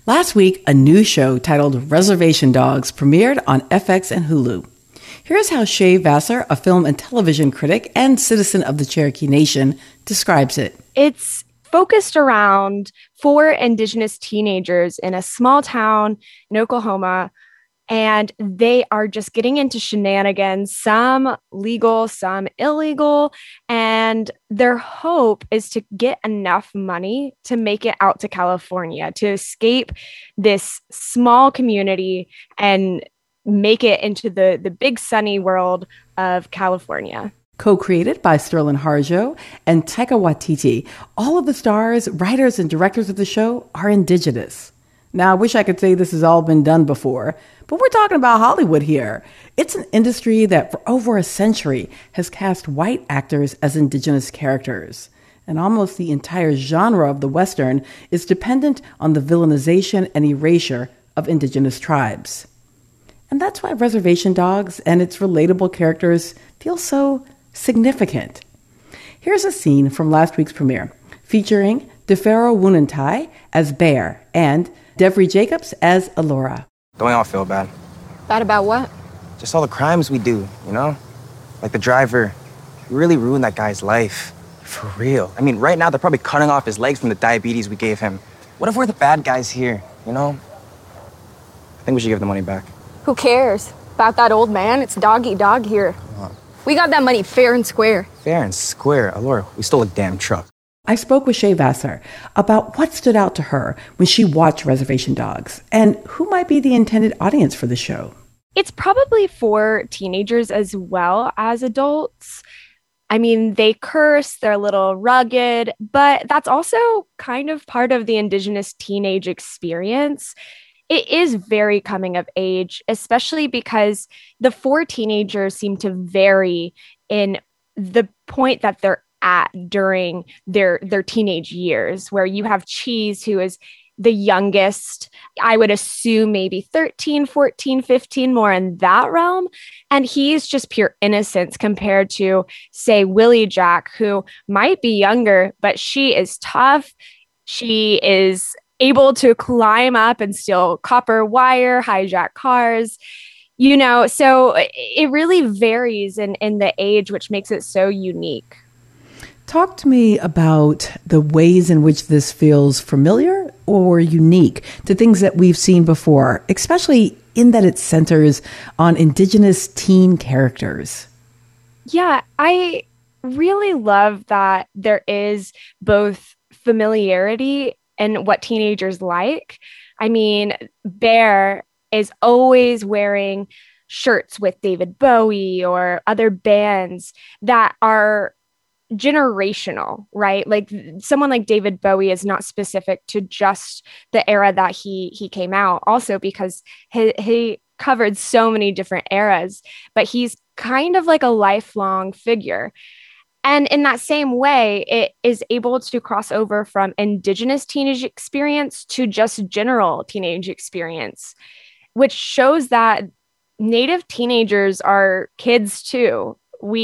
Last week, a new show titled Reservation Dogs premiered on FX and Hulu. Here's how Shay Vassar, a film and television critic and citizen of the Cherokee Nation, describes it. It's focused around 4 Indigenous teenagers in a small town in Oklahoma, and they are just getting into shenanigans, some legal, some illegal, and their hope is to get enough money to make it out to California, to escape this small community and make it into the big sunny world of California. Co-created by Sterling Harjo and Taika Waititi, all of the stars, writers, and directors of the show are Indigenous. Now, I wish I could say this has all been done before, but we're talking about Hollywood here. It's an industry that for over a century has cast white actors as Indigenous characters. And almost the entire genre of the Western is dependent on the villainization and erasure of Indigenous tribes. And that's why Reservation Dogs and its relatable characters feel so significant. Here's a scene from last week's premiere featuring DeFaro Wunentai as Bear and Devry Jacobs as Alora. Don't we all feel bad? Bad about what? Just all the crimes we do, you know? Like the driver. We really ruined that guy's life. For real. I mean, right now they're probably cutting off his legs from the diabetes we gave him. What if we're the bad guys here, you know? I think we should give the money back. Who cares about that old man? It's dog eat dog here. We got that money fair and square. Fair and square? Alora, we stole a damn truck. I spoke with Shay Vassar about what stood out to her when she watched Reservation Dogs and who might be the intended audience for the show. It's probably for teenagers as well as adults. I mean, they curse, they're a little rugged, but that's also kind of part of the Indigenous teenage experience. It is very coming of age, especially because the 4 teenagers seem to vary in the point that they're at during their teenage years, where you have Cheese, who is the youngest, I would assume maybe 13, 14, 15, more in that realm. And he's just pure innocence compared to, say, Willie Jack, who might be younger, but she is tough. She is able to climb up and steal copper wire, hijack cars, you know, so it really varies in the age, which makes it so unique. Talk to me about the ways in which this feels familiar or unique to things that we've seen before, especially in that it centers on Indigenous teen characters. Yeah, I really love that there is both familiarity and what teenagers like. I mean, Bear is always wearing shirts with David Bowie or other bands that are generational, right? Like someone like David Bowie is not specific to just the era that he came out, also because he covered so many different eras, but he's kind of like a lifelong figure. And in that same way, it is able to cross over from Indigenous teenage experience to just general teenage experience, which shows that Native teenagers are kids too.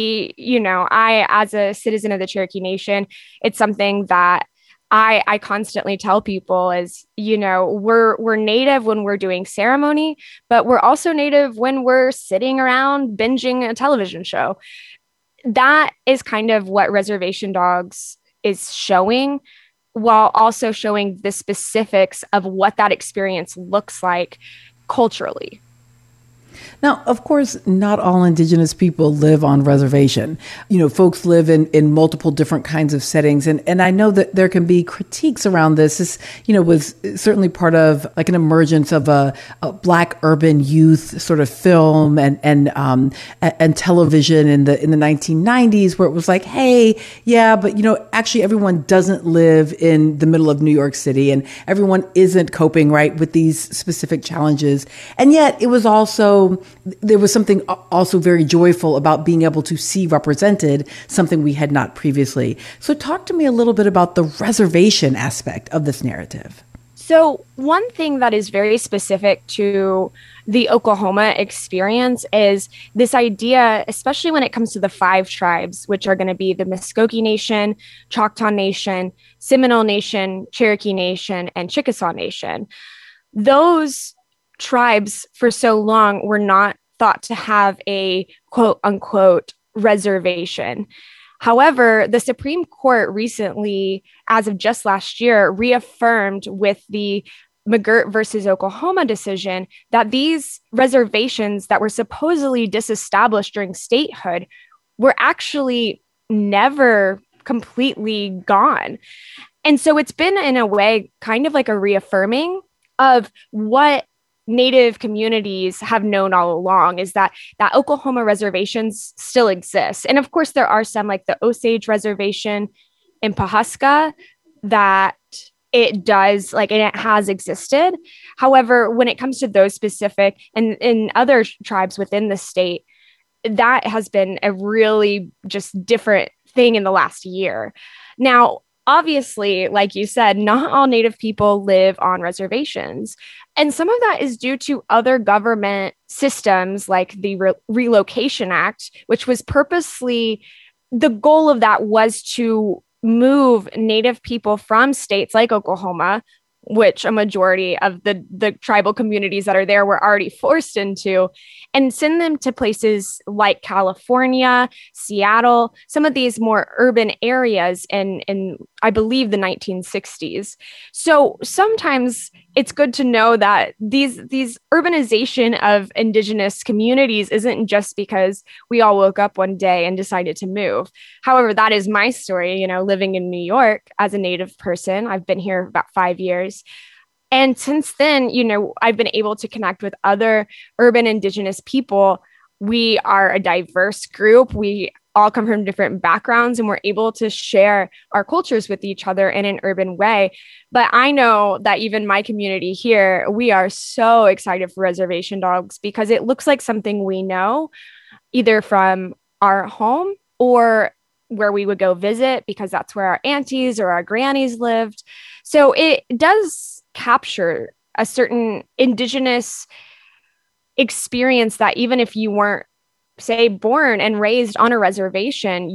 I, as a citizen of the Cherokee Nation, it's something that I constantly tell people is, we're Native when we're doing ceremony, but we're also Native when we're sitting around binging a television show. That is kind of what Reservation Dogs is showing, while also showing the specifics of what that experience looks like culturally. Now, of course, not all Indigenous people live on reservation. Folks live in multiple different kinds of settings. And I know that there can be critiques around this. This, was certainly part of like an emergence of a Black urban youth sort of film and television in the 1990s, where it was like, hey, yeah, but, actually everyone doesn't live in the middle of New York City and everyone isn't coping right with these specific challenges. And yet it was also, there was something also very joyful about being able to see represented something we had not previously. So talk to me a little bit about the reservation aspect of this narrative. So one thing that is very specific to the Oklahoma experience is this idea, especially when it comes to the 5 tribes, which are going to be the Muskogee Nation, Choctaw Nation, Seminole Nation, Cherokee Nation, and Chickasaw Nation. those tribes for so long were not thought to have a quote unquote reservation. However, the Supreme Court recently, as of just last year, reaffirmed with the McGirt versus Oklahoma decision that these reservations that were supposedly disestablished during statehood were actually never completely gone. And so it's been, in a way, kind of like a reaffirming of what Native communities have known all along, is that Oklahoma reservations still exist. And of course, there are some, like the Osage Reservation in Pawhuska, that it does, like, and it has existed. However, when it comes to those specific and in other tribes within the state, that has been a really just different thing in the last year. Now, obviously, like you said, not all Native people live on reservations. And some of that is due to other government systems like the Relocation Act, which was purposely, the goal of that was to move Native people from states like Oklahoma, which a majority of the tribal communities that are there were already forced into, and send them to places like California, Seattle, some of these more urban areas in I believe, the 1960s. So sometimes it's good to know that these urbanization of Indigenous communities isn't just because we all woke up one day and decided to move. However, that is my story, living in New York as a Native person. I've been here about 5 years. And since then, I've been able to connect with other urban Indigenous people. We are a diverse group. We all come from different backgrounds, and we're able to share our cultures with each other in an urban way. But I know that even my community here, we are so excited for Reservation Dogs because it looks like something we know, either from our home or where we would go visit, because that's where our aunties or our grannies lived. So it does capture a certain Indigenous experience that even if you weren't, say, born and raised on a reservation,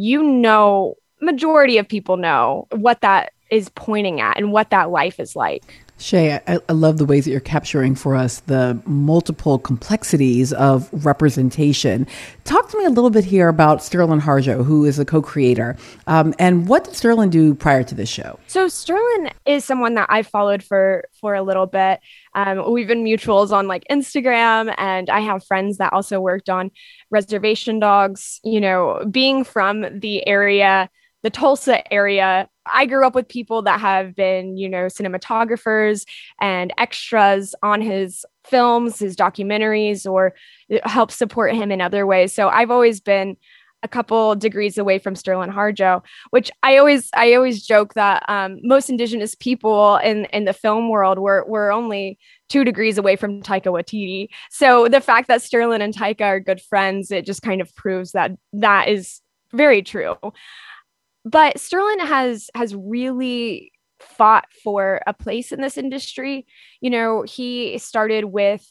majority of people know what that is pointing at and what that life is like. Shay, I love the ways that you're capturing for us the multiple complexities of representation. Talk to me a little bit here about Sterling Harjo, who is a co-creator. And what did Sterling do prior to this show? So Sterling is someone that I've followed for a little bit. We've been mutuals on like Instagram, and I have friends that also worked on Reservation Dogs. Being from the area, the Tulsa area, I grew up with people that have been, cinematographers and extras on his films, his documentaries, or help support him in other ways. So I've always been a couple degrees away from Sterling Harjo, which I always joke that most Indigenous people in the film world were only 2 degrees away from Taika Waititi. So the fact that Sterling and Taika are good friends, it just kind of proves that is very true. But Sterling has really fought for a place in this industry. He started with,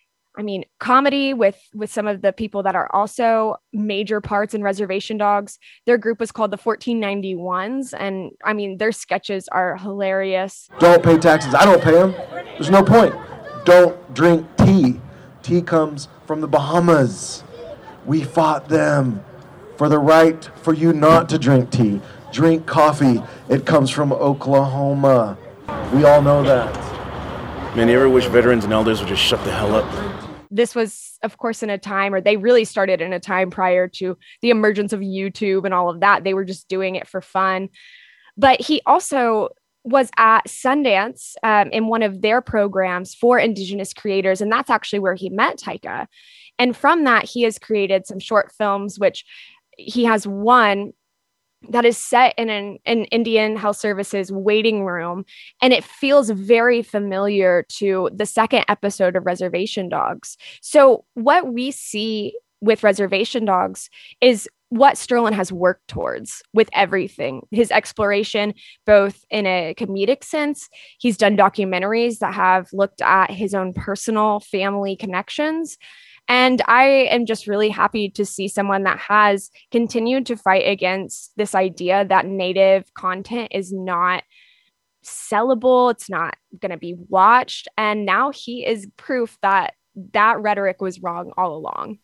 comedy with some of the people that are also major parts in Reservation Dogs. Their group was called the 1491s. And their sketches are hilarious. Don't pay taxes. I don't pay them. There's no point. Don't drink tea. Tea comes from the Bahamas. We fought them for the right for you not to drink tea. Drink coffee. It comes from Oklahoma. We all know that. Man, you ever wish veterans and elders would just shut the hell up? This was, of course, in a time, or they really started in a time prior to the emergence of YouTube and all of that. They were just doing it for fun. But he also was at Sundance in one of their programs for Indigenous creators. And that's actually where he met Taika. And from that, he has created some short films, which he has one that is set in an Indian Health Services waiting room. And it feels very familiar to the second episode of Reservation Dogs. So what we see with Reservation Dogs is what Sterling has worked towards with everything. His exploration, both in a comedic sense, he's done documentaries that have looked at his own personal family connections. And I am just really happy to see someone that has continued to fight against this idea that Native content is not sellable. It's not going to be watched. And now he is proof that that rhetoric was wrong all along.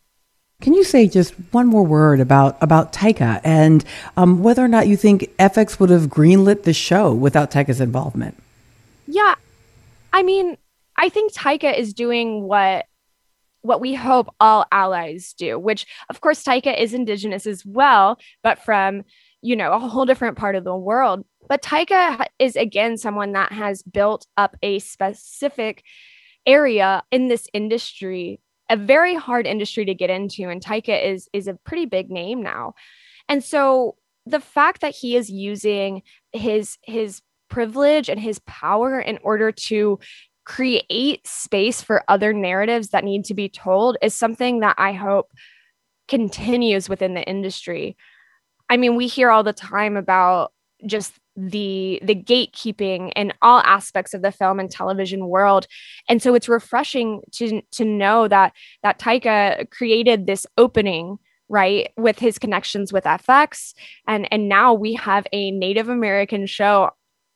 Can you say just one more word about Taika and whether or not you think FX would have greenlit the show without Taika's involvement? Yeah, I mean, I think Taika is doing what we hope all allies do, which of course Taika is Indigenous as well, but from, a whole different part of the world. But Taika is, again, someone that has built up a specific area in this industry, a very hard industry to get into. And Taika is a pretty big name now. And so the fact that he is using his privilege and his power in order to create space for other narratives that need to be told is something that I hope continues within the industry. I mean, we hear all the time about just the gatekeeping in all aspects of the film and television world. And so it's refreshing to know that Taika created this opening, right, with his connections with FX. And now we have a Native American show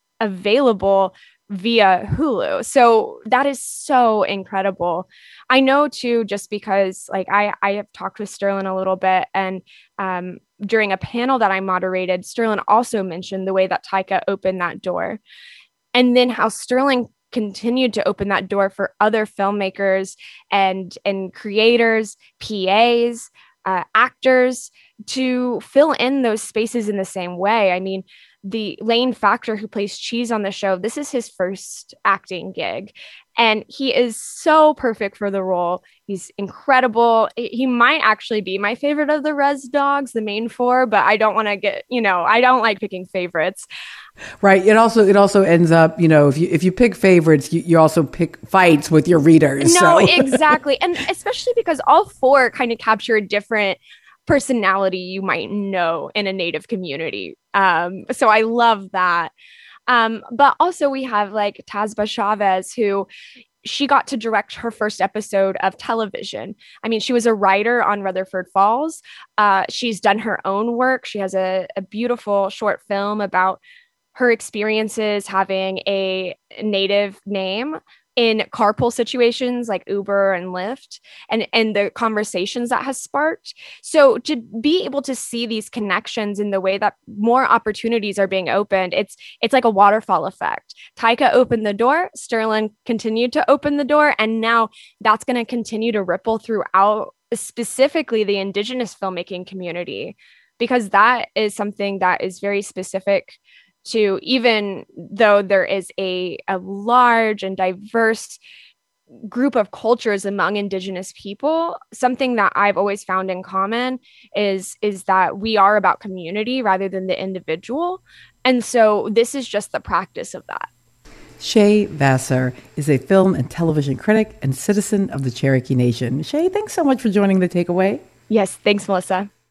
available via Hulu. So that is so incredible. I know too, just because like I have talked with Sterling a little bit, and during a panel that I moderated, Sterling also mentioned the way that Taika opened that door, and then how Sterling continued to open that door for other filmmakers and creators, PAs, actors to fill in those spaces in the same way. I mean, the Lane Factor, who plays Cheese on the show, this is his first acting gig, and he is so perfect for the role. He's incredible. He might actually be my favorite of the Res Dogs, the main four, but I don't want to get, I don't like picking favorites. Right. It also ends up, if you pick favorites, you also pick fights with your readers. No, so. Exactly. And especially because all four kind of capture a different personality you might know in a Native community. So I love that. But also we have like Tazba Chavez, who she got to direct her first episode of television. I mean, she was a writer on Rutherford Falls. She's done her own work. She has a beautiful short film about her experiences having a Native name in carpool situations like Uber and Lyft, and the conversations that has sparked. So to be able to see these connections in the way that more opportunities are being opened, it's like a waterfall effect. Taika opened the door, Sterling continued to open the door, and now that's going to continue to ripple throughout specifically the Indigenous filmmaking community, because that is something that is very specific to, even though there is a large and diverse group of cultures among Indigenous people, something that I've always found in common is that we are about community rather than the individual. And so this is just the practice of that. Shay Vassar is a film and television critic and citizen of the Cherokee Nation. Shay, thanks so much for joining The Takeaway. Yes, thanks, Melissa.